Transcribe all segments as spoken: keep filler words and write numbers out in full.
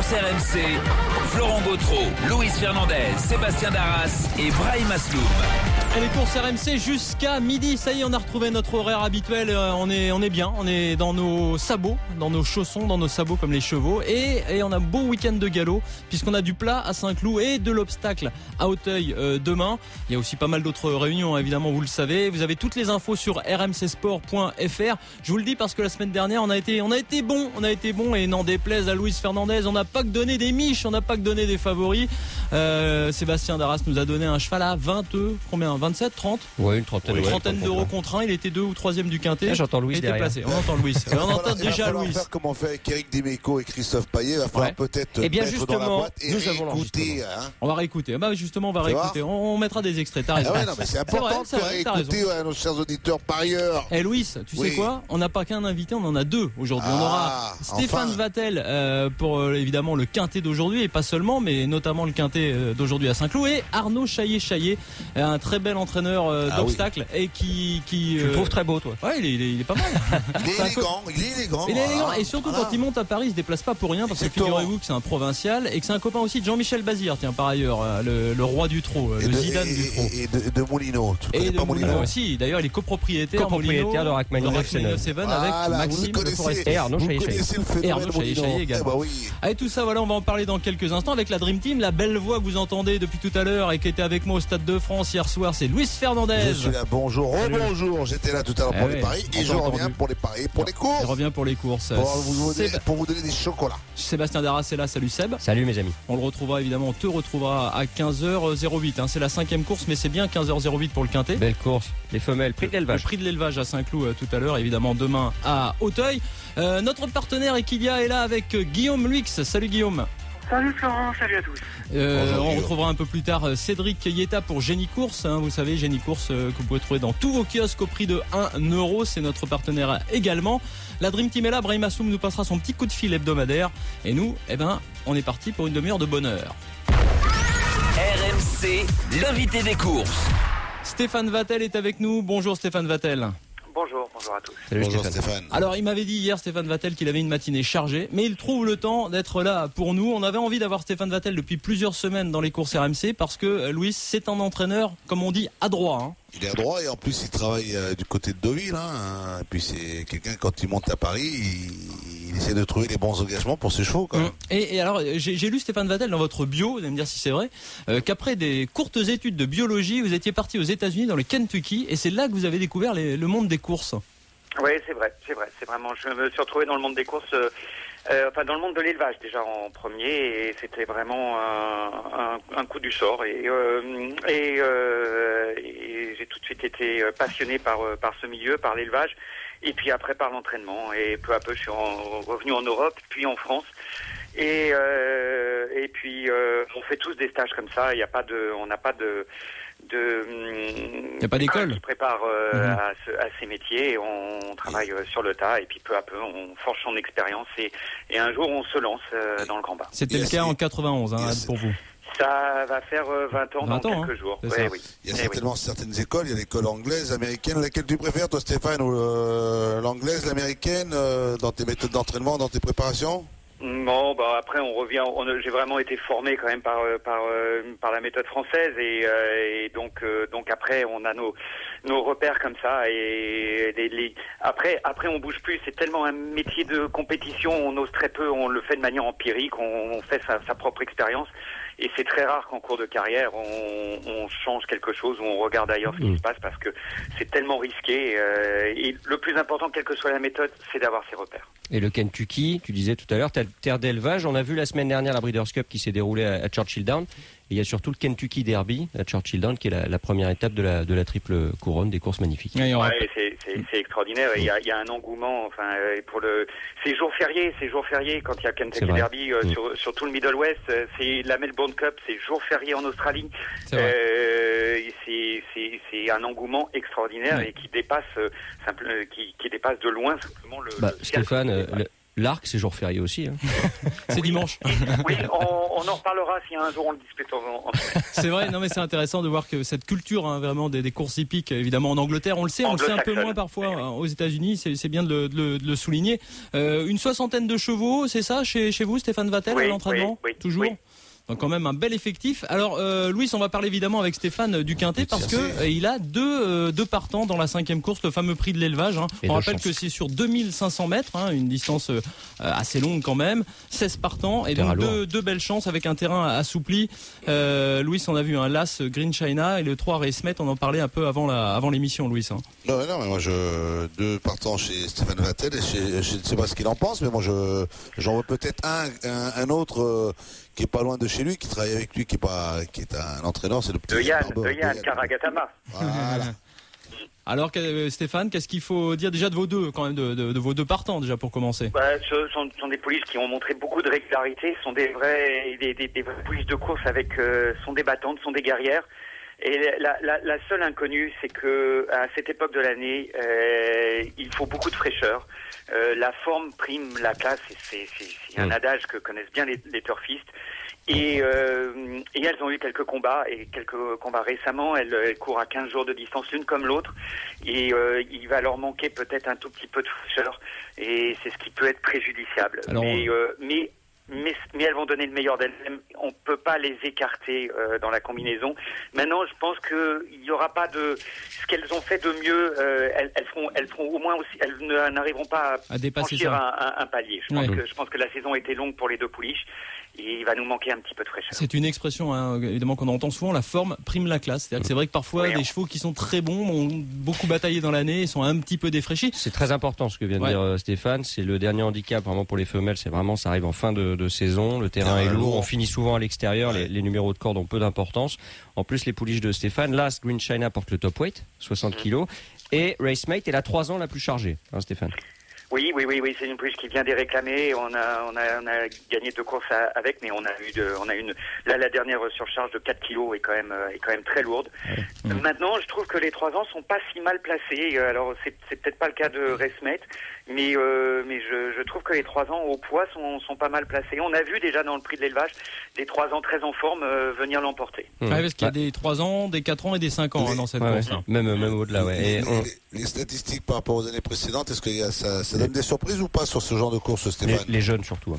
courses R M C, Florent Gautreau, Luis Fernandez, Sébastien Darras et Brahim Asloum. Et les courses R M C jusqu'à midi, ça y est, on a retrouvé notre horaire habituel, on est, on est bien, on est dans nos sabots, dans nos chaussons, dans nos sabots comme les chevaux, et, et on a un beau week-end de galop, puisqu'on a du plat à Saint-Cloud et de l'obstacle à Auteuil euh, demain. Il y a aussi pas mal d'autres réunions, évidemment, vous le savez. Vous avez toutes les infos sur r m c sport point f r. Je vous le dis parce que la semaine dernière, on a été, on a été bon, on a été bon, et n'en déplaise à Luis Fernandez, on n'a pas que donné des miches, on n'a pas que donné des favoris. Euh, Sébastien Darras nous a donné un cheval à vingt, combien, vingt-sept, trente? Ouais, une trentaine, une ouais, trentaine d'euros contre un. Il était deux ou troisième du quintet. Ah, j'entends Louis derrière. Placé. On entend Louis. On entend déjà Louis. Il va falloir faire comme on fait avec Eric Dimeco et Christophe Payet. Il va falloir ouais. peut-être eh bien, mettre dans la boîte et réécouter. Hein. On va réécouter. Bah, justement, on va réécouter. On, on mettra des extraits. T'as raison. Ah ouais, non, mais c'est important c'est vrai, de réécouter à nos chers auditeurs parieurs. Eh Louis, tu oui. sais quoi? On n'a pas qu'un invité, on en a deux aujourd'hui. Ah, on aura Stéphane enfin. Vatel euh, pour euh, évidemment le quintet d'aujourd'hui, et pas seulement, mais notamment le quintet euh, d'aujourd'hui à Saint-Cloud, et Arnaud Chaillet-Chaillet, un très bel entraîneur euh, ah, d'obstacles oui. et qui, qui euh... tu le trouves très beau, toi. Ouais, il est, il est, il est pas mal. Il est élégant, co... il est élégant. Il est élégant, et surtout voilà. quand il monte à Paris, il se déplace pas pour rien, parce que figurez-vous que c'est un provincial et que c'est un copain aussi de Jean-Michel Bazir, tiens, par ailleurs, le, le roi du trot, et le de, Zidane et, du trot. Et de, de Moulineau. Tu et connais de pas Moulineau aussi. D'ailleurs, il est copropriétaire, copropriétaire de Rachmaninoff Seven voilà, avec Maxime le Forestier. Et Arnaud Chaillet-Chaillet. Et Arnaud Chaillet-Chaillet également. Eh bah oui. Allez, tout ça, voilà, on va en parler dans quelques instants avec la Dream Team. La belle voix que vous entendez depuis tout à l'heure et qui était avec moi au Stade de France hier soir, c'est Luis Fernandez. Je suis là, bonjour, oh bonjour. J'étais là tout à l'heure pour eh les paris et je reviens pour les paris, pour les courses. Je reviens pour les courses. Pour vous donner, pour vous donner des chocolats. Sébastien Darras est là, salut Seb. Salut mes amis. On le retrouvera évidemment, on te retrouvera à quinze heures zéro huit. Hein. C'est la cinquième course, mais c'est bien quinze heures zéro huit pour le quintet. Belle course. Les femelles, prix de l'élevage. Le prix de l'élevage à Saint-Cloud euh, tout à l'heure, évidemment demain à Auteuil. Euh, notre partenaire Equilia est là avec euh, Guillaume Luix. Salut Guillaume. Salut Florent, salut à tous. Euh, Bonjour, on retrouvera un peu plus tard Cédric Yetta pour Génie Course. Hein, vous savez, Génie Course euh, que vous pouvez trouver dans tous vos kiosques au prix de un euro. C'est notre partenaire également. La Dream Team est là. Brahim Asloum nous passera son petit coup de fil hebdomadaire. Et nous, eh ben, on est parti pour une demi-heure de bonheur. R M C, l'invité des courses. Stéphane Vatel est avec nous. Bonjour Stéphane Vatel. Bonjour, bonjour à tous. Salut bonjour Stéphane. Stéphane. Alors il m'avait dit hier Stéphane Vatel qu'il avait une matinée chargée, mais il trouve le temps d'être là pour nous. On avait envie d'avoir Stéphane Vatel depuis plusieurs semaines dans les courses R M C parce que Louis, c'est un entraîneur, comme on dit, adroit. Hein. Il est adroit et en plus il travaille euh, du côté de Deauville. Hein. Et puis c'est quelqu'un, quand il monte à Paris, il, il essaie de trouver les bons engagements pour ses chevaux. Quand même. Et, et alors j'ai, j'ai lu Stéphane Vatel dans votre bio, vous allez me dire si c'est vrai, euh, qu'après des courtes études de biologie, vous étiez parti aux États-Unis dans le Kentucky et c'est là que vous avez découvert les, le monde des courses. Oui, c'est vrai, c'est vrai, c'est vraiment. Je me suis retrouvé dans le monde des courses, euh, euh, enfin dans le monde de l'élevage déjà en premier, et c'était vraiment un, un, un coup du sort. Et, euh, et, euh, et j'ai tout de suite été passionné par par ce milieu, par l'élevage, et puis après par l'entraînement. Et peu à peu, je suis en, revenu en Europe, puis en France. Et euh, et puis euh, on fait tous des stages comme ça. Il n'y a pas de, on n'a pas de de il n'y a pas d'école qui prépare euh, mmh. à, ce, à ces métiers. On travaille euh, sur le tas et puis peu à peu on forge son expérience et, et un jour on se lance euh, dans le grand bain. C'était le cas en quatre-vingt-onze hein, pour vous. Ça va faire euh, vingt ans vingt dans ans, quelques hein, jours. Ouais, oui. Il y a et certainement oui. certaines écoles, il y a l'école anglaise, américaine. Laquelle tu préfères toi Stéphane, ou euh, l'anglaise, l'américaine, euh, dans tes méthodes d'entraînement, dans tes préparations? Bon, bah après on revient. On, j'ai vraiment été formé quand même par par par la méthode française et, euh, et donc euh, donc après on a nos nos repères comme ça et les, les après après on bouge plus. C'est tellement un métier de compétition, on ose très peu, on le fait de manière empirique, on, on fait sa, sa propre expérience. Et c'est très rare qu'en cours de carrière, on, on change quelque chose ou on regarde ailleurs ce qui mmh. se passe parce que c'est tellement risqué. Euh, et le plus important, quelle que soit la méthode, c'est d'avoir ses repères. Et le Kentucky, tu disais tout à l'heure, terre d'élevage. On a vu la semaine dernière la Breeders' Cup qui s'est déroulée à, à Churchill Downs. Et il y a surtout le Kentucky Derby à Churchill Downs qui est la, la première étape de la, de la triple couronne des courses magnifiques. Ouais, ouais, c'est, c'est, c'est extraordinaire. Il y a, il y a un engouement. Enfin, pour le, c'est jour férié, c'est jour férié quand il y a Kentucky Derby euh, mmh. sur, sur tout le Middle West. C'est la Melbourne Cup, c'est jour férié en Australie. C'est, euh, c'est, c'est, c'est un engouement extraordinaire ouais. et qui dépasse, euh, simple, qui, qui dépasse de loin simplement le. Bah, le Stéphane. Euh, le... L'Arc, c'est jour férié aussi. Hein. C'est dimanche. Oui, on, on en reparlera si un jour on le dispute en, en... C'est vrai, non mais c'est intéressant de voir que cette culture hein, vraiment des, des courses hippiques, évidemment en Angleterre, on le sait, on le sait un peu moins parfois hein, aux États-Unis, c'est, c'est bien de le, de le, de le souligner. Euh, une soixantaine de chevaux, c'est ça chez, chez vous, Stéphane Vattel, oui, à l'entraînement oui, oui, toujours oui. Donc quand même un bel effectif. Alors euh, Louis, on va parler évidemment avec Stéphane du Quintet parce que euh, il a deux euh, deux partants dans la cinquième course, le fameux prix de l'élevage. Hein. On rappelle chance. que c'est sur deux mille cinq cents mètres, hein, une distance euh, assez longue quand même. seize partants et donc deux, deux belles chances avec un terrain assoupli. Euh, Louis, on a vu un Las Green China et le trois Racemet. On en parlait un peu avant la avant l'émission, Louis. Hein. Non, non, mais moi je deux partants chez Stéphane Vattel et chez, je ne sais pas ce qu'il en pense, mais moi je j'en vois peut-être un un, un autre. Euh, qui est pas loin de chez lui, qui travaille avec lui, qui est pas, qui est un entraîneur, c'est le petit de Yann, Barbeau, de Yann Karagatama. Voilà. Alors euh, Stéphane, qu'est-ce qu'il faut dire déjà de vos deux, quand même, de, de, de vos deux partants déjà pour commencer? Bah, ce sont, sont des pouliches qui ont montré beaucoup de régularité, sont des vrais, des, des, des vraies pouliches de course avec, euh, sont des battantes, sont des guerrières. Et la, la, la seule inconnue, c'est que à cette époque de l'année, euh, il faut beaucoup de fraîcheur. Euh, la forme prime la classe, et c'est, c'est, c'est un adage que connaissent bien les, les turfistes. Et, euh, et elles ont eu quelques combats, et quelques combats récemment. Elles, elles courent à quinze jours de distance l'une comme l'autre. Et euh, il va leur manquer peut-être un tout petit peu de fraîcheur. Et c'est ce qui peut être préjudiciable. Alors, mais, euh, mais Mais, mais elles vont donner le meilleur d'elles-mêmes. On ne peut pas les écarter euh, dans la combinaison. Maintenant, je pense qu'il n'y aura pas de... Ce qu'elles ont fait de mieux, euh, elles, elles, feront, elles feront au moins aussi... Elles ne, n'arriveront pas à, à dépasser franchir ça. Un, un, un palier. Je pense, ouais. que, je pense que la saison a été longue pour les deux pouliches. Et il va nous manquer un petit peu de fraîcheur. C'est une expression hein, évidemment qu'on entend souvent, la forme prime la classe. C'est-à-dire que c'est vrai que parfois oui, des chevaux qui sont très bons ont beaucoup bataillé dans l'année et sont un petit peu défraîchis. C'est très important ce que vient de ouais. dire euh, Stéphane. C'est le dernier handicap vraiment pour les femelles. C'est vraiment ça arrive en fin de, de saison. Le terrain ah, est lourd. On finit souvent à l'extérieur. Ouais. Les, les numéros de corde ont peu d'importance. En plus, les pouliches de Stéphane, Last Green China porte le top weight, soixante kilos, et Racemate est la trois ans la plus chargée, hein, Stéphane. Oui, oui, oui, oui, c'est une pouliche qui vient des réclamés. On a, on a, on a gagné deux courses à, avec, mais on a eu de, on a une, là, la dernière surcharge de quatre kilos est quand même, est quand même très lourde. Ouais. Mmh. Maintenant, je trouve que les trois ans sont pas si mal placés. Alors, c'est, c'est peut-être pas le cas de Racemate, mais, euh, mais je, je trouve que les trois ans au poids sont, sont pas mal placés. On a vu déjà dans le prix de l'élevage des trois ans très en forme euh, venir l'emporter. Mmh. Ouais, parce qu'il y a des trois ans, des quatre ans et des cinq ans les, hein, dans cette ouais, course. Ouais. Même, même au-delà, ouais. Les, et on... les, les statistiques par rapport aux années précédentes, est-ce que y a, ça, ça donne des surprises ou pas sur ce genre de course, Stéphane? Les, les jeunes surtout. Hein.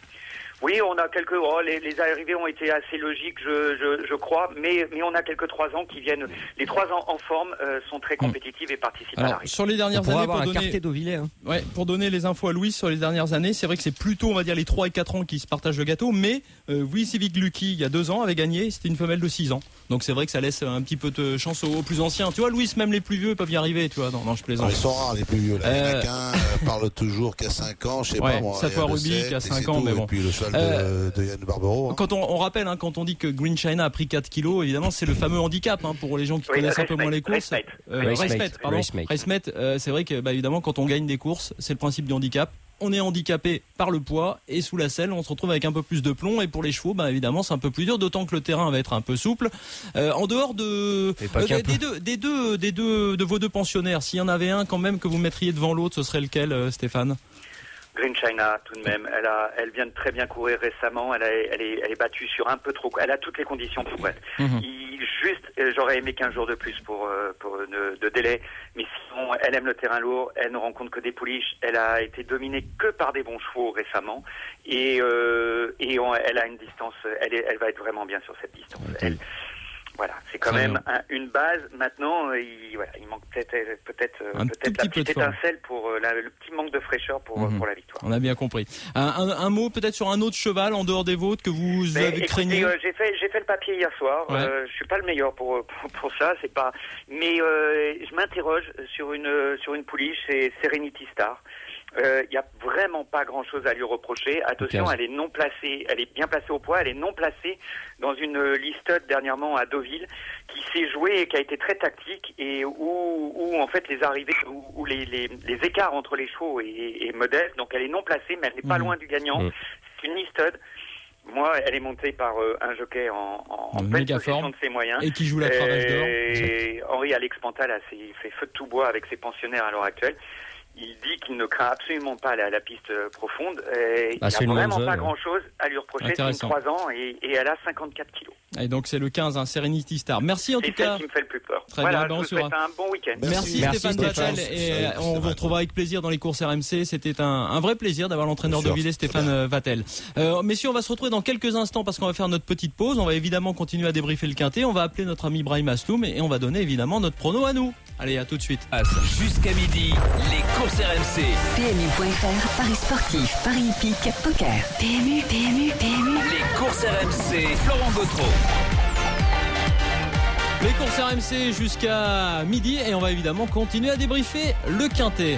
Oui, on a quelques. Oh, les, les arrivées ont été assez logiques, je, je, je crois, mais, mais on a quelques trois ans qui viennent. Les trois ans en forme euh, sont très compétitifs mmh. et participent Alors, à l'arrivée. Sur les dernières années, avoir pour un donner, d'Auvillers, hein. ouais, pour donner les infos à Louis sur les dernières années, c'est vrai que c'est plutôt, on va dire, les trois et quatre ans qui se partagent le gâteau, mais euh, Louis Civic Lucky, il y a deux ans, avait gagné, c'était une femelle de six ans. Donc c'est vrai que ça laisse un petit peu de chance aux, aux plus anciens. Tu vois, Louis, même les plus vieux peuvent y arriver, tu vois. Non, non, je plaisante. Non, ils sont rares, les plus vieux. Là. Euh... Il y en a qu'un euh, parle toujours qu'à cinq ans, je sais ouais, pas moi. Satoa Ruby qui a cinq ans, tout, mais bon. Et puis le cheval euh... de, de Yann Barbero. Hein. Quand on, on rappelle, hein, quand on dit que Green China a pris quatre kilos, évidemment, c'est le fameux handicap hein, pour les gens qui oui, connaissent un peu moins les courses. Racemate, pardon. Racemate, euh, c'est vrai que, bah, évidemment, quand on gagne des courses, c'est le principe du handicap. On est handicapé par le poids et sous la selle, on se retrouve avec un peu plus de plomb. Et pour les chevaux, bah, évidemment, c'est un peu plus dur, d'autant que le terrain va être un peu souple. Euh, en dehors de euh, des, des, deux, des deux, des deux, de vos deux pensionnaires, s'il y en avait un quand même que vous mettriez devant l'autre, ce serait lequel, euh, Stéphane? Green China, tout de même. Elle a, elle vient de très bien courir récemment. Elle, a, elle est, elle est battue sur un peu trop. Elle a toutes les conditions pour elle. Mm-hmm. Il, juste, j'aurais aimé quinze jours de plus pour, pour de, de délai. Mais sinon, elle aime le terrain lourd. Elle ne rencontre que des pouliches. Elle a été dominée que par des bons chevaux récemment. Et, euh, et on, elle a une distance. Elle, est, elle va être vraiment bien sur cette distance. Elle, Voilà, c'est quand Très même un, une base. Maintenant, il, voilà, il manque peut-être, peut-être, un peut-être la petite étincelle pour euh, la, le petit manque de fraîcheur pour, mmh. pour la victoire. On a bien compris. Un, un, un mot peut-être sur un autre cheval en dehors des vôtres que vous Mais, avez écoutez, craigné. Euh, j'ai fait, j'ai fait le papier hier soir. Ouais. Euh, je suis pas le meilleur pour pour, pour ça, c'est pas. Mais euh, je m'interroge sur une sur une pouliche, c'est Serenity Star. Il euh, n'y a vraiment pas grand-chose à lui reprocher. Attention, okay. elle est non placée, elle est bien placée au poids, elle est non placée dans une listed dernièrement à Deauville qui s'est jouée et qui a été très tactique et où, où en fait les arrivées, où, où les, les, les écarts entre les chevaux est, est modeste. Donc elle est non placée, mais elle n'est pas mmh. loin du gagnant. Mmh. C'est une listed. Moi, elle est montée par euh, un jockey en, en, en pleine possession de ses moyens. Et qui joue la cravache d'or. Et Henri Alex Pantal a fait feu de tout bois avec ses pensionnaires à l'heure actuelle. il dit qu'il ne craint absolument pas la, la piste profonde. Et Ah, il c'est n'a une vraiment bonne pas zone. grand-chose à lui reprocher. C'est une Intéressant. trois ans et, et elle a cinquante-quatre kilos. Et donc c'est le quinze, hein, Serenity Star. Merci en C'est tout celle cas. qui me fait le plus peur. Très voilà, bien, je ben, on vous se souhaite verra. un bon week-end. Merci, Merci, Stéphane Stéphane. Vattel et Salut, on Stéphane. vous retrouvera avec plaisir dans les courses R M C. C'était un, un vrai plaisir d'avoir l'entraîneur Bien de sûr, Villers, très Stéphane bien. euh, Vattel. Euh, messieurs, on va se retrouver dans quelques instants parce qu'on va faire notre petite pause. On va évidemment continuer à débriefer le quintet. On va appeler notre ami Brahim Asloum et on va donner évidemment notre prono à nous. Allez, à tout de suite. Jusqu'à midi, les courses R M C. P M U point F R, Paris sportif, Paris hippique, poker. P M U, P M U, P M U. Les courses R M C. Florent Gautreau. Les courses R M C jusqu'à midi et on va évidemment continuer à débriefer le quintet.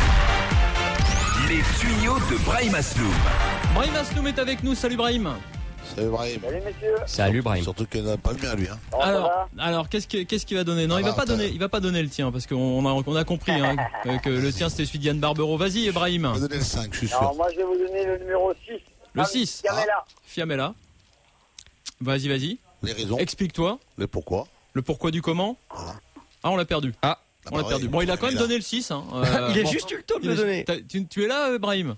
Les tuyaux de Brahim Asloum. Brahim Asloum est avec nous. Salut Brahim. Salut Brahim. Salut messieurs. Salut Brahim. Surtout qu'il n'a pas le mien, lui. Hein. Comment ça Alors, va alors qu'est-ce que- qu'est-ce qu'il va donner? Non, Ça il va va, pas t'as- donner, il va pas donner le tien parce qu'on a, on a compris hein, que- que le tien c'était celui d'Yann Barbero. Vas-y, Brahim. Je vais donner le cinq, je suis sûr. Alors moi je vais vous donner le numéro six. Le Ah, six. Gamela. Fiamela. Vas-y, vas-y. Les raisons, Explique-toi les pourquoi. le pourquoi du comment. Voilà. Ah, on l'a perdu. Ah, On l'a bah perdu. ouais, Bon, il a quand même là. donné le six. Hein. Euh, il a bon. juste eu le temps de Il le a- donner. t'as- Tu, tu es là, euh, Brahim?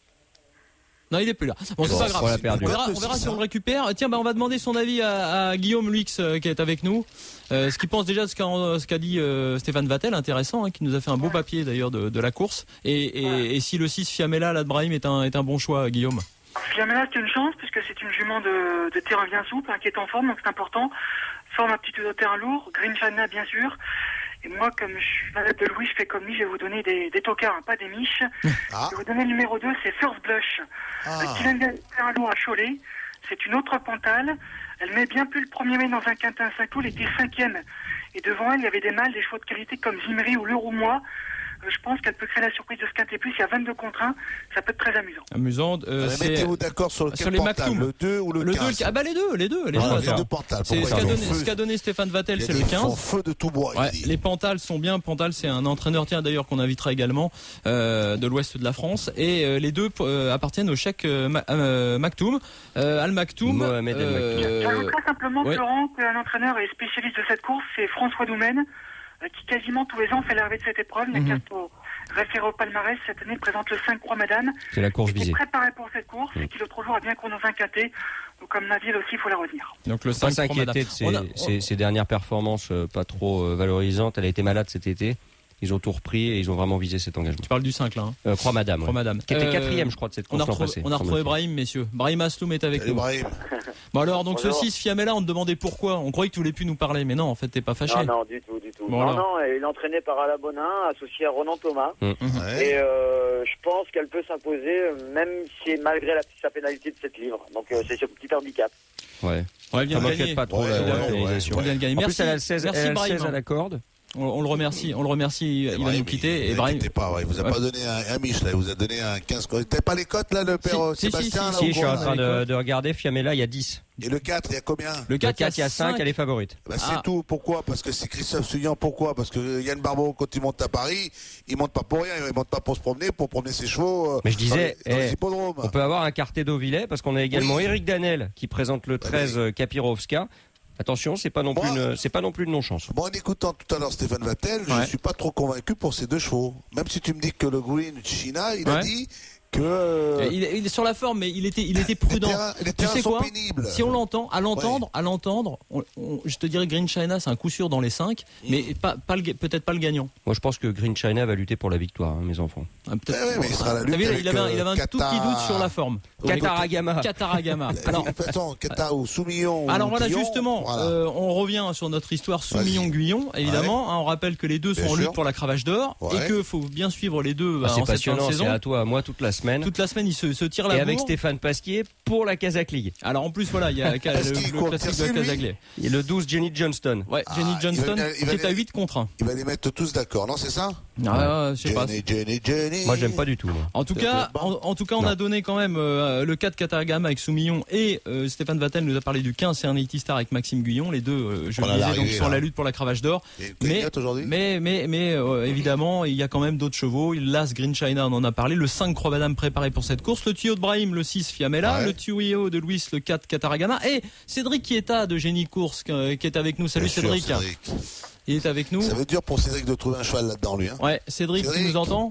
Non, il est plus là. Bon, c'est Bon, pas grave. on l'a perdu. On verra, on verra si on le récupère. Tiens, bah, on va demander son avis à, à Guillaume Luix euh, qui est avec nous. Euh, ce qu'il pense déjà de ce qu'a, ce qu'a dit euh, Stéphane Vattel, intéressant, hein, qui nous a fait un beau papier d'ailleurs de, de la course. Et, et, et si le six Fiamela là de Brahim est un, est un bon choix, Guillaume. Fiamela, c'est une chance puisque c'est une jument de, de terrain bien souple, hein, qui est en forme, donc c'est important. Forme aptitude au terrain lourd, Green China bien sûr. Et moi, comme je suis malade de Louis, je fais comme lui, je vais vous donner des, des tocards, hein, pas des miches. Ah, Je vais vous donner le numéro deux, c'est First Blush. ah. Qui vient de terrain lourd à Cholet. C'est une autre pantale. Elle met bien plus le premier mai dans un quintet à cinq loups, elle était cinquième. Et devant elle, il y avait des mâles, des chevaux de qualité comme Zimri ou Le Roumois. Euh, je pense qu'elle peut créer la surprise de ce quintet plus. Il y a vingt-deux contre un. Ça peut être très amusant. Amusant. Euh, Mais c'est mettez-vous d'accord sur, sur quel les portable, Maktoum. le deux ou le, le deux. quinze. le- Ah bah les deux, les deux, les Ah, deux. les attends. deux pantales. C'est Pourquoi ce qu'a ils ont donné, feu- ce qu'a donné Stéphane Vattel, Il y a c'est des- le ils font quinze. feu de tout bois, il Ouais, dit. les Pantales sont bien. Pantal, c'est un entraîneur, tiens d'ailleurs qu'on invitera également euh, de l'ouest de la France. Et euh, les deux euh, appartiennent au chèque euh, Ma- euh, Maktoum, euh, Al Maktoum. Mohamed El Maktoum. J'ajouterais simplement, ouais. Florent, qu'un entraîneur est spécialiste de cette course, c'est François Doumène, euh, qui quasiment tous les ans fait l'arrivée de cette épreuve. Il Mhm. n'a qu'à au référé au palmarès. Cette année, il présente le cinq Croix Madame. C'est la course Il est visée. préparé pour cette course et qui l'autre jour a bien couru dans un quintet. Donc, comme Nabil aussi, il faut la retenir. Donc le Faut pas cinq s'inquiéter de ses, On a- ses- ses dernières performances euh, pas trop euh, valorisantes. Elle a été malade cet été. Ils ont tout repris et ils ont vraiment visé cet engagement. Tu parles du cinq là. Hein. Euh, Croix Madame. Croix ouais. Madame. Qui était Euh, quatrième, je crois, de cette On course a l'an retrouvé, passé. on a retrouvé Brahim, messieurs. Brahim Asloum est avec Salut, nous. Brahim. Bon alors, donc Bonjour. ce six Fiamela, on te demandait pourquoi. On croyait que tu voulais plus nous parler, mais non, en fait, t'es pas fâché. Non, non, du tout, du tout. Bon, non, alors. non, elle est entraînée par Alain Bonin, associée à Ronan Thomas. Ouais. Et euh, je pense qu'elle peut s'imposer, euh, même si malgré la, sa pénalité de sept livres. Donc euh, c'est ce petit handicap. Ouais. Ouais, elle vient Ça de m'inquiète gagner. pas trop Ouais, la, la ouais, pénalisation. Elle vient de gagner. En Merci, plus, elle a le seize, merci elle a le Brahim. seize à la corde. On, on le remercie, on le remercie. Il va Brahim, nous quitter. il- Et Brahim. inquiétez pas, ouais, il vous a Ouais. pas donné un, un Mich, là, il vous a donné un quinze. T'avais pas les cotes, là, le père Si, euh, si, si, Sébastien, si, là, Si, au je suis coin, en là train de, de regarder. Fiamela, il y a dix. Et le quatre, il y a combien? Le Le quatre, quatre, il y a cinq, cinq. elle est favorite. Bah, c'est Ah. tout. Pourquoi? Parce que c'est Christophe Souillant. Pourquoi? Parce que Yann Barbeau, quand il monte à Paris, il monte pas pour rien. Il monte pas pour se promener, pour promener ses chevaux. euh, Mais je disais, dans les, dans les eh, hippodromes. On peut avoir un quartet d'Auvillais parce qu'on a également Oui. Eric Danel qui présente le treize euh, Kapirovska. Attention, c'est pas non plus Moi- une, c'est pas non plus une non-chance. Bon, en écoutant tout à l'heure Stéphane Vattel, Ouais. je suis pas trop convaincu pour ces deux chevaux. Même si tu me dis que le Green China, il Ouais. a dit que euh, Il, est- il est sur la forme, mais il était, il était les prudent. terrains, les Tu terrains sais sont quoi? pénibles. Si on l'entend, à l'entendre, à l'entendre, on- on- je te dirais Green China, c'est un coup sûr dans les cinq, mais pas, pas le ga- peut-être pas le gagnant. Moi, je pense que Green China va lutter pour la victoire, hein, mes enfants. Ah, peut-être- Ouais, ouais, mais il sera à la T'as lutte vu, il avec, avait, un- il avait un euh, tout Qatar. petit doute sur la forme. Kataragama. Kataragama. Alors, Alors, de toute façon, Kata ou Soumillon. alors ou voilà, Guillon, justement, voilà. euh, on revient sur notre histoire Soumillon-Guyon, évidemment. Hein, on rappelle que les deux sont Bien en lutte sûr. pour la cravache d'or Ouais. et que faut bien suivre les deux Ah, bah, c'est en cette fin de passionnant, c'est saison. à toi, à moi toute la semaine. Toute la semaine, ils se, se tirent la Et avec bourre. Stéphane Pasquier pour la Kazakh League. Alors en plus, voilà, il y a le, Parce le qu'il court classique de tiercé, lui. Casaglais. Et le douze, Jenny Johnston. Ouais, Ah, Jenny il va Johnston, venir- il va qui est à venir- huit contre un. Il va les mettre tous d'accord, non, c'est ça? Ah, je sais pas. Jenny, Jenny, Jenny. Moi, j'aime pas du tout. moi. En tout C'est cas, bon. en, en tout cas, on Non. a donné quand même euh, le quatre Kataragama avec Soumillon et euh, Stéphane Vattel nous a parlé du quinze Serenity Star avec Maxime Guyon. Les deux, euh, je On le a disais, donc l'arrivée, sur là. la lutte pour la cravache d'or. Et une Mais, cagnotte aujourd'hui? mais, mais, mais euh, évidemment, il y a quand même d'autres chevaux. L'As Green China, on en a parlé. Le cinq Croix Madame préparé pour cette course. Le tuyau de Brahim, le six Fiamela. Ouais. Le tuyau de Louis, le quatre Kataragama. Et Cédric Kieta de Génie Course euh, qui est avec nous. Salut Bien sûr, Cédric. Cédric. Il est avec nous. Ça va être dur pour Cédric de trouver un cheval là-dedans, lui. Hein. Ouais, Cédric, tu Cédric. nous entends?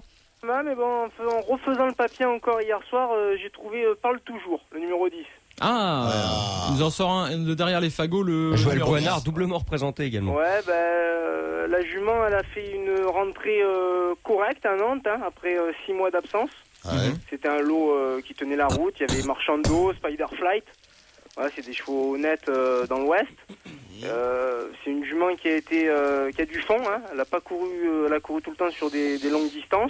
Ouais, mais bon, en, faisant, en refaisant le papier encore hier soir, euh, j'ai trouvé euh, Parle Toujours, le numéro dix. Ah, ah. Il nous en sort un de derrière les fagots, le Joël Boinard, doublement représenté également. Ouais, ben, euh, la jument, elle a fait une rentrée euh, correcte à Nantes, hein, après euh, six mois d'absence. Ouais. C'était un lot euh, qui tenait la route. Il y avait Marchando, Spider Flight. Voilà, c'est des chevaux honnêtes euh, dans l'Ouest. Euh, c'est une jument qui a été, euh, qui a du fond. Hein. Elle a pas couru, euh, elle a couru tout le temps sur des, des longues distances.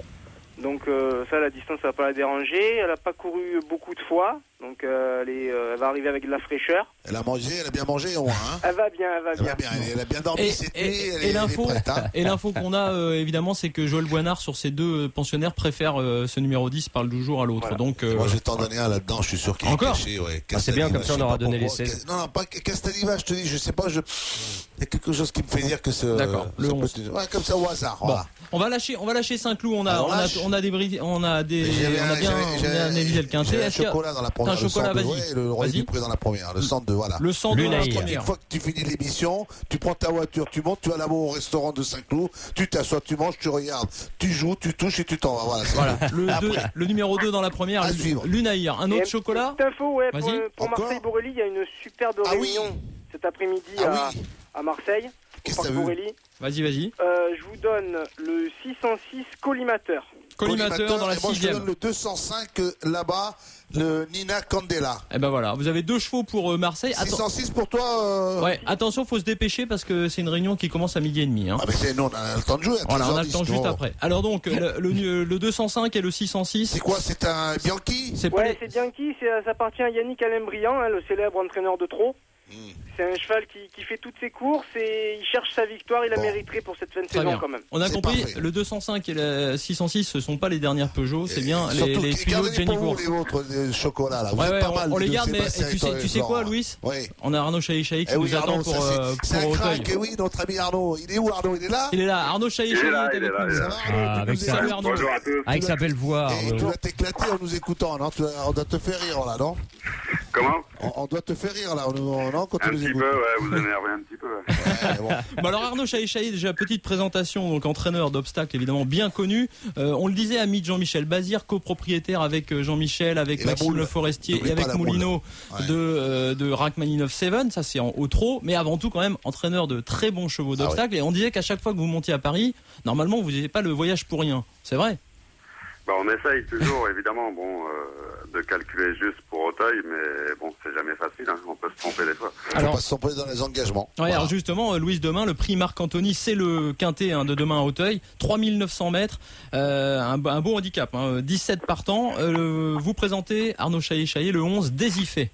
Donc euh, ça, la distance, ça va pas la déranger. Elle a pas couru beaucoup de fois. Donc euh, elle, est, euh, elle va arriver avec de la fraîcheur. Elle a mangé, elle a bien mangé au moins. Hein. Elle va bien, elle va elle bien. Va bien elle, elle a bien dormi et, cette et, nuit. Et, elle, et l'info, prête, hein. et l'info qu'on a euh, évidemment, c'est que Joël Boinard sur ces deux pensionnaires préfère euh, ce numéro dix, Parle du jour à l'autre. Voilà. Donc euh, moi je vais t'en donner un là-dedans. Je suis sûr qu'il est encore caché. Ouais. Ah, c'est bien comme ça, on aura donné les seize. Non, non, pas Castaniva. Je te dis, je sais pas. Je... Il y a quelque chose qui me fait dire que ce. D'accord. Le peut... ouais, comme ça au hasard. Bon. Voilà. On va lâcher, on va lâcher Saint-Cloud. On a, Alors, on a, on a des, bris... on a des, on a bien, on a analysé le quintet. J'ai un chocolat dans la première. Un chocolat, vas-y. Ouais, le Roi du Pré dans la première. Le centre de voilà. Le centre de la première. Une fois que tu finis l'émission, tu prends ta voiture, tu montes, tu vas là-bas au restaurant de Saint-Cloud, tu t'assois, tu manges, tu regardes, tu joues, tu touches et tu t'en vas. Voilà. Voilà. Le, deux, le numéro deux dans la première. À suivre. Lunaïr. Un autre chocolat. Petite info, ouais. Pour, pour Marseille-Borelli, il y a une superbe ah réunion oui. cet après-midi ah à, oui. à Marseille. Qu'est-ce que t'as vu? Vas-y, vas-y. Euh, je vous donne le six cent six collimateur. Collimateur dans la sixième. Moi, je donne le deux cent cinq là-bas, le Nina Candela. Et ben voilà, vous avez deux chevaux pour euh, Marseille. six cent six pour toi. Euh... Ouais, attention, faut se dépêcher parce que c'est une réunion qui commence à midi et demi. Hein. Ah mais c'est, nous, on a le temps de jouer. À voilà, on a le temps dix, juste non. après. Alors donc, le, le, le deux cent cinq et le six cent six. C'est quoi? C'est un Bianchi? C'est ouais, les... c'est Bianchi. C'est, ça appartient à Yannick Alain-Briand, hein, le célèbre entraîneur de trot. C'est un cheval qui, qui fait toutes ses courses et il cherche sa victoire, il la bon. mériterait pour cette fin de Très saison bien. quand même. On a c'est compris, parfait. Le deux cent cinq et le six cent six, ce sont pas les dernières Peugeot, c'est bien et les, les tuyaux de Jenny Course. Les autres les chocolats là, vous ouais, ouais, pas on, mal, on les garde, mais Sébastien tu sais, tu sais quoi, Louis oui. On a Arnaud Chahi-Chahi qui eh nous oui, attend Arnaud, pour, ça, euh, c'est, pour c'est un Auteuil. crack, oui, notre ami Arnaud. Il est où Arnaud? Il est là? Il est là, Arnaud Chahi-Chahi est avec nous. Ça va Arnaud? Avec Salut Arnaud. Avec sa belle voix. Et tu vas t'éclater en nous écoutant, non? On doit te faire rire là, non? Comment? On doit te faire rire là, non? Quand tu un nous petit écoutes. peu, ouais, vous énervez un petit peu. Ouais, bon. Bon alors Arnaud Chahi-Chahi, déjà petite présentation, donc entraîneur d'obstacles évidemment bien connu. Euh, on le disait, ami de Jean-Michel Bazir, copropriétaire avec Jean-Michel, avec et Maxime Le Forestier et avec Moulineau ouais. de, euh, de Rachmaninoff sept, ça c'est en haut trot, mais avant tout quand même entraîneur de très bons chevaux d'obstacles. Ah ouais. Et on disait qu'à chaque fois que vous montiez à Paris, normalement vous n'avez pas le voyage pour rien, c'est vrai? Bah, on essaye toujours, évidemment, bon, euh, de calculer juste pour Auteuil, mais bon, c'est jamais facile, hein, on peut se tromper des fois. Alors, on peut se tromper dans les engagements. Ouais, voilà. Alors justement, euh, Louise, demain, le prix Marc-Anthony, c'est le quintet hein, de demain à Auteuil, trois mille neuf cents mètres, euh, un, un bon handicap, hein, dix-sept partants. Euh, vous présentez Arnaud Chahi-Chahi, le onze, Désifé.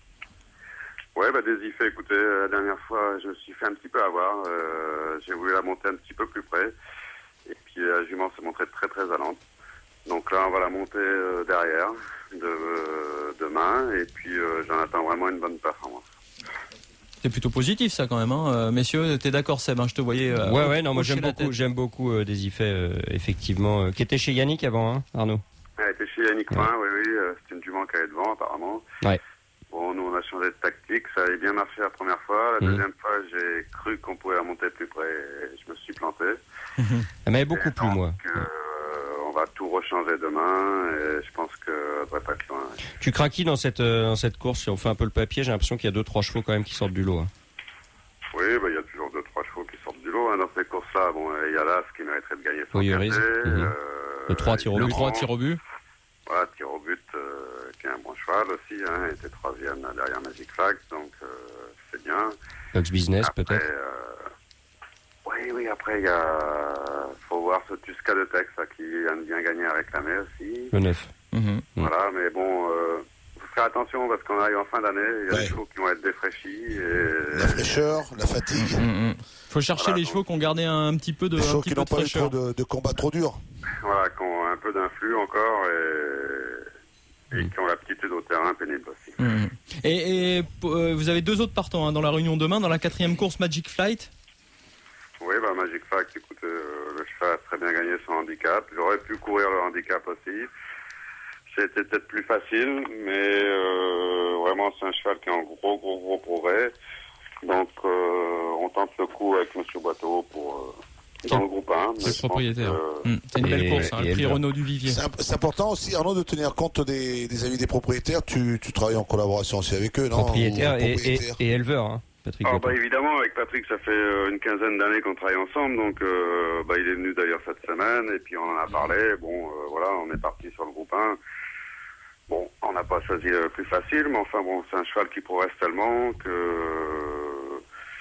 Ouais, bah Désifé, écoutez, la dernière fois, je me suis fait un petit peu avoir, euh, j'ai voulu la monter un petit peu plus près, et puis la jument s'est montrée très très allante. Donc là, on va la monter euh, derrière de, euh, demain, et puis euh, j'en attends vraiment une bonne performance. C'est plutôt positif ça quand même, hein. euh, messieurs. T'es d'accord, Seb, hein, je te voyais. Euh, ouais, ouais, non, moi j'aime beaucoup, j'aime beaucoup euh, Désifé, euh, effectivement, euh, qui était chez Yannick avant, hein, Arnaud. Elle était chez Yannick Poin, ouais. oui, oui, euh, c'est une jument qui allait devant apparemment. Ouais. Bon, nous on a changé de tactique, ça avait bien marché la première fois. La mmh. deuxième fois, j'ai cru qu'on pouvait la monter plus près, et je me suis planté. Mmh. Elle m'avait beaucoup plu, moi. Euh, on va tout rechanger demain et je pense que ça devrait pas être loin. Tu crains qui dans cette, euh, dans cette course? Si on fait un peu le papier, j'ai l'impression qu'il y a deux trois chevaux quand même qui sortent du lot. Hein. Oui, bah, il y a toujours deux trois chevaux qui sortent du lot hein, dans ces courses-là. Bon, il y a l'As qui mériterait de gagner son oui, café. Mmh. Euh, le trois tir au but. Le trois tir au but. Voilà, tir au but, euh, qui est un bon cheval aussi. Hein, il était troisième derrière Magic Flag, donc euh, c'est bien. Lux Business après, peut-être euh, Oui, oui, après, il y a... faut voir ce Tusca de Tex là, qui vient de bien gagner à réclamer aussi. Le neuf. Mmh. Voilà, mais bon, euh, faut faire attention parce qu'on arrive en fin d'année, il y a ouais. des chevaux qui vont être défraîchis. Et... La fraîcheur, la fatigue. Il mmh. faut chercher voilà, les donc... chevaux qui ont gardé un, un petit peu de Les chevaux qui n'ont pas eu trop de, de combats trop durs. Voilà, qui ont un peu d'influx encore et... et qui ont l'aptitude au terrain pénible aussi. Mmh. Et, et euh, vous avez deux autres partants hein, dans la réunion demain, dans la quatrième course Magic Flight. Oui, bah Magic Flight, écoutez, euh, le cheval a très bien gagné son handicap. J'aurais pu courir le handicap aussi. C'était peut-être plus facile, mais euh, vraiment c'est un cheval qui est en gros, gros, gros progrès. Donc euh, on tente le coup avec M. Boiteau pour, euh, dans le groupe un. C'est le propriétaire. Que... Mmh. C'est une belle et, course, hein, le prix Renault du Vivier. C'est, imp- c'est important aussi, Arnaud, de tenir compte des, des avis des propriétaires. Tu, tu travailles en collaboration aussi avec eux, non? Propriétaires et, et, et éleveurs, hein, Patrick. Ah, bah, évidemment, avec Patrick, ça fait euh, une quinzaine d'années qu'on travaille ensemble, donc euh, bah, il est venu d'ailleurs cette semaine, et puis on en a parlé. Bon, euh, voilà, on est parti sur le groupe un. Bon, on n'a pas choisi le plus facile, mais enfin bon, c'est un cheval qui progresse tellement que...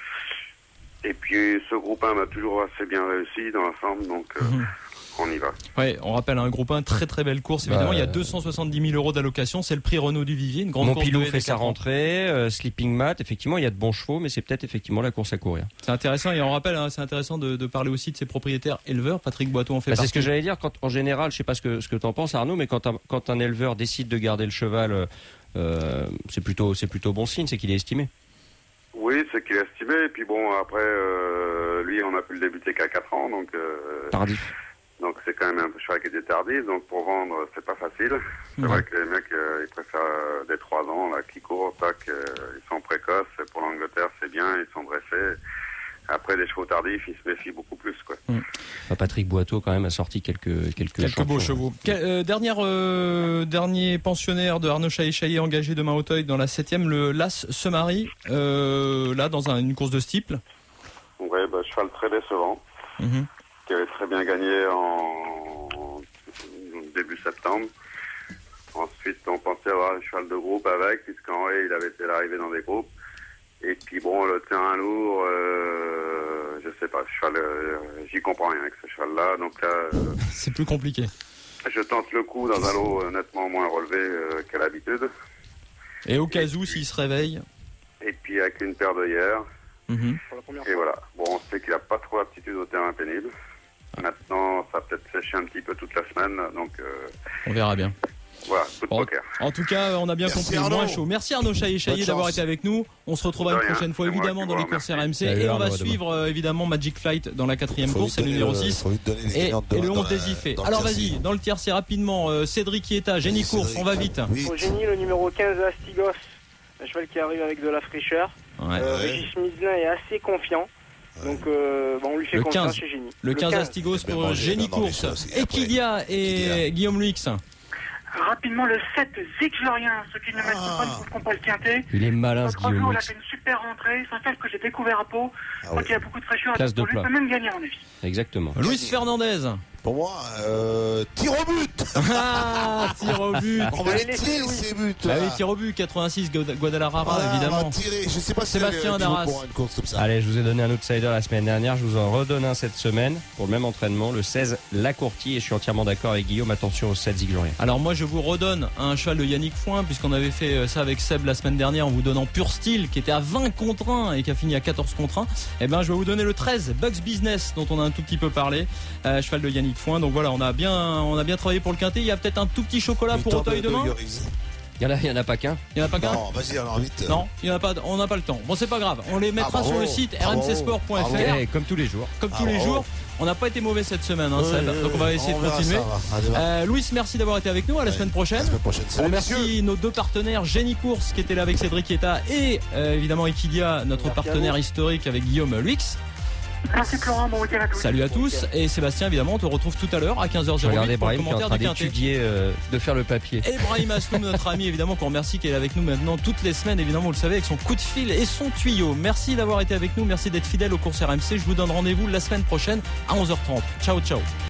Et puis ce groupe un m'a toujours assez bien réussi dans l'ensemble, donc euh, mmh. on y va. Ouais, on rappelle un groupe un, très très belle course. Évidemment, bah, il y a deux cent soixante-dix mille euros d'allocation, c'est le prix Renault du Vivier, une grande Montpilou course. fait sa rentrée, euh, Sleeping Mat, effectivement, il y a de bons chevaux, mais c'est peut-être effectivement la course à courir. C'est intéressant, et on rappelle, hein, c'est intéressant de, de parler aussi de ses propriétaires éleveurs. Patrick Boiteau en fait bah, partie. C'est ce que j'allais dire, quand, en général, je sais pas ce que, ce que tu en penses Arnaud, mais quand un, quand un éleveur décide de garder le cheval, euh, c'est plutôt, c'est plutôt bon signe, c'est qu'il est estimé. Oui, c'est qu'il est estimé, et puis bon, après, euh, lui, on a pu le débuter qu'à quatre ans, donc... Euh, tardif. Donc c'est quand même un cheval qui était tardif, donc pour vendre, c'est pas facile. C'est mmh. vrai que les mecs, euh, ils préfèrent euh, des trois ans, là, qui courent, tac, euh, ils sont précoces, pour l'Angleterre, c'est bien, ils sont dressés. Après, les chevaux tardifs, ils se méfient beaucoup plus, quoi. Mmh. Bah, Patrick Boiteau, quand même, a sorti quelques quelques, quelques beaux chevaux. Quel, euh, dernière, euh, dernier pensionnaire de Arnaud Chaillet-Chaillet engagé demain au Teuil dans la septième, le Las se marie, euh, là, dans un, une course de steeple. Ouais, bah, cheval très décevant. Mmh. Qui avait très bien gagné en début septembre. Ensuite, on pensait avoir un cheval de groupe avec, puisqu'en vrai, il avait été arrivé dans des groupes. Et puis bon, le terrain lourd, euh, je sais pas, cheval, euh, j'y comprends rien avec ce cheval-là. Donc là, euh, c'est plus compliqué. Je tente le coup dans un lot euh, nettement moins relevé euh, qu'à l'habitude. Et au cas où, s'il se réveille. Et puis avec une paire d'œillères. Mmh. Et voilà. Bon, on sait qu'il a pas trop d'aptitude au terrain pénible. Maintenant, ça va peut-être sécher un petit peu toute la semaine, donc... Euh, on verra bien. Voilà, tout de en, poker. En tout cas, on a bien Merci compris. Arnaud. Moins chaud. Merci Arnaud Chaillet-Chaillet d'avoir été avec nous. On se retrouvera une rien. prochaine fois, C'est évidemment, dans les courses R M C. Salut, et on Arnaud, va suivre, euh, évidemment, Magic Flight dans la quatrième Faut course, c'est le numéro six. Et, et le onze des I F E. Alors vas-y, dans le tiercé, rapidement, euh, Cédric Chieta, Génie Course, on va vite. Oui. Au Génie, le numéro quinze, Astigos, un cheval qui arrive avec de la fraîcheur. Ouais. Euh, Régis Mizlin est assez confiant. Donc euh, bon, on lui fait le confiance quinze, chez Génie. Le, le quinze, quinze Astigos pour Génie Course. Equidia et Guillaume Luix. Rapidement, le sept, Zigzorien, ceux qui ne mettent ah. pas ne comprennent pas le quintet. Il est malin, ce Guillaume Jours, Luix. Il a fait une super rentrée, c'est un cheval que j'ai découvert à Pau. Ah quand ouais. il y a beaucoup de fraîcheur, Classe de lui plat. peut même gagner, à mon avis. Exactement. Luis Fernandez. Pour moi, euh, tir au but. Ah, tir au but. On va les tirer ces buts. Ah oui, tir au but, quatre-vingt-six, Guadalajara, voilà, évidemment. On va tirer. Je sais pas si Sébastien Darras. Pour une course comme ça. Allez, je vous ai donné un outsider la semaine dernière, je vous en redonne un cette semaine pour le même entraînement, le seize, Lacourtie, et je suis entièrement d'accord avec Guillaume, attention au sept, Zigzorien. Alors moi je vous redonne un cheval de Yannick Foin, puisqu'on avait fait ça avec Seb la semaine dernière en vous donnant Pur Style, qui était à vingt contre un et qui a fini à quatorze contre un. Et ben je vais vous donner le treize, Bugs Business, dont on a un tout petit peu parlé, euh, cheval de Yannick Foin. Donc voilà, on a bien, on a bien travaillé pour le quintet. Il y a peut-être un tout petit chocolat pour Auteuil demain. Il y en a, il y en a pas qu'un. Il y en a pas qu'un. Non, vas-y alors vite. Non, il y en a pas. On n'a pas le temps. Bon, c'est pas grave. On les mettra ah, sur le site r m c sport point f r. Et comme tous les jours. Comme ah, tous les bravo. jours. On n'a pas été mauvais cette semaine, hein, oui, Seb. oui, Donc on va essayer on de continuer. Euh, Louis, merci d'avoir été avec nous. À la ouais, semaine prochaine. La semaine prochaine. On remercie messieurs. nos deux partenaires, Génie Course qui était là avec Cédric Chieta et euh, évidemment Equidia, notre merci partenaire historique avec Guillaume Luix. Merci Florent, bon week-end à tous. Salut à tous. Et Sébastien, évidemment, on te retrouve tout à l'heure à quinze heures zéro huit Regardez pour le Brahim qui est en commentaire train du quintet. d'étudier, euh, de faire le papier. Et Brahim Asloum, notre ami, évidemment, qu'on remercie, qui est avec nous maintenant toutes les semaines, évidemment, vous le savez, avec son coup de fil et son tuyau. Merci d'avoir été avec nous, merci d'être fidèle aux courses R M C. Je vous donne rendez-vous la semaine prochaine à onze heures trente. Ciao, ciao.